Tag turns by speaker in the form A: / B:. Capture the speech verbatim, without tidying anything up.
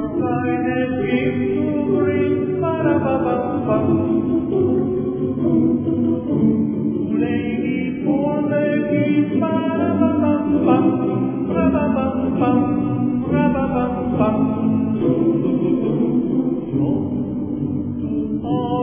A: Kleine Kind zu bringen, ba-da-ba-bam-bam. Lady for Lady, ba-da-ba-bam-bam, ra-ba-bam-bam, ra-ba-bam-bam. Oh.